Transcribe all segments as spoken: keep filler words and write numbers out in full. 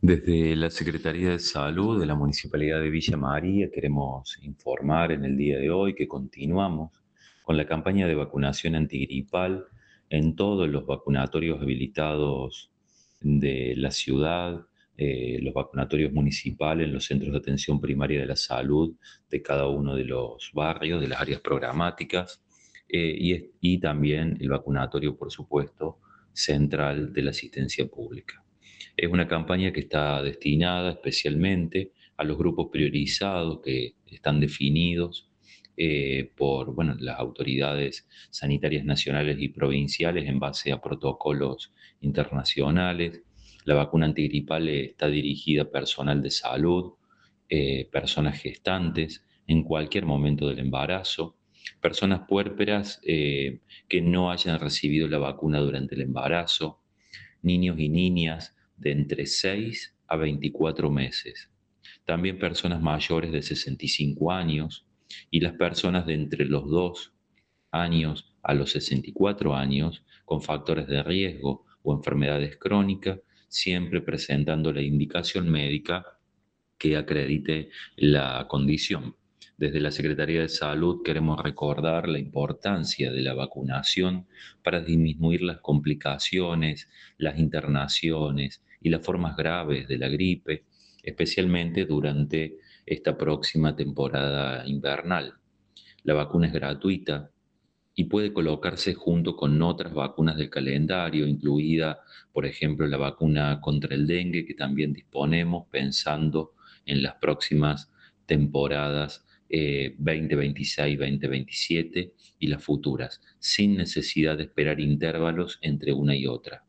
Desde la Secretaría de Salud de la Municipalidad de Villa María queremos informar en el día de hoy que continuamos con la campaña de vacunación antigripal en todos los vacunatorios habilitados de la ciudad, eh, los vacunatorios municipales, los centros de atención primaria de la salud de cada uno de los barrios, de las áreas programáticas, eh, y, es- y también el vacunatorio, por supuesto, central de la asistencia pública. Es una campaña que está destinada especialmente a los grupos priorizados que están definidos eh, por bueno, las autoridades sanitarias nacionales y provinciales en base a protocolos internacionales. La vacuna antigripal está dirigida a personal de salud, eh, personas gestantes en cualquier momento del embarazo, personas puérperas eh, que no hayan recibido la vacuna durante el embarazo, niños y niñas de entre seis a veinticuatro meses, también personas mayores de sesenta y cinco años y las personas de entre los dos años a los sesenta y cuatro años con factores de riesgo o enfermedades crónicas, siempre presentando la indicación médica que acredite la condición. Desde la Secretaría de Salud queremos recordar la importancia de la vacunación para disminuir las complicaciones, las internaciones y las formas graves de la gripe, especialmente durante esta próxima temporada invernal. La vacuna es gratuita y puede colocarse junto con otras vacunas del calendario, incluida, por ejemplo, la vacuna contra el dengue que también disponemos pensando en las próximas temporadas eh, dos mil veintiséis-dos mil veintisiete y las futuras, sin necesidad de esperar intervalos entre una y otra.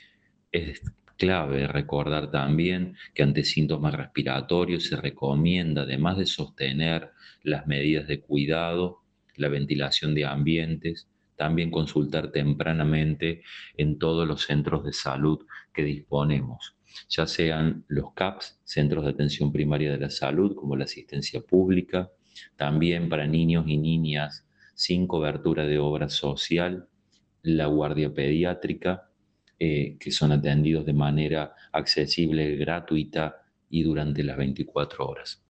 Es clave recordar también que ante síntomas respiratorios se recomienda, además de sostener las medidas de cuidado, la ventilación de ambientes, también consultar tempranamente en todos los centros de salud que disponemos, ya sean los C A Ps, Centros de Atención Primaria de la Salud, como la asistencia pública, también para niños y niñas sin cobertura de obra social, la guardia pediátrica, eh, que son atendidos de manera accesible, gratuita y durante las veinticuatro horas.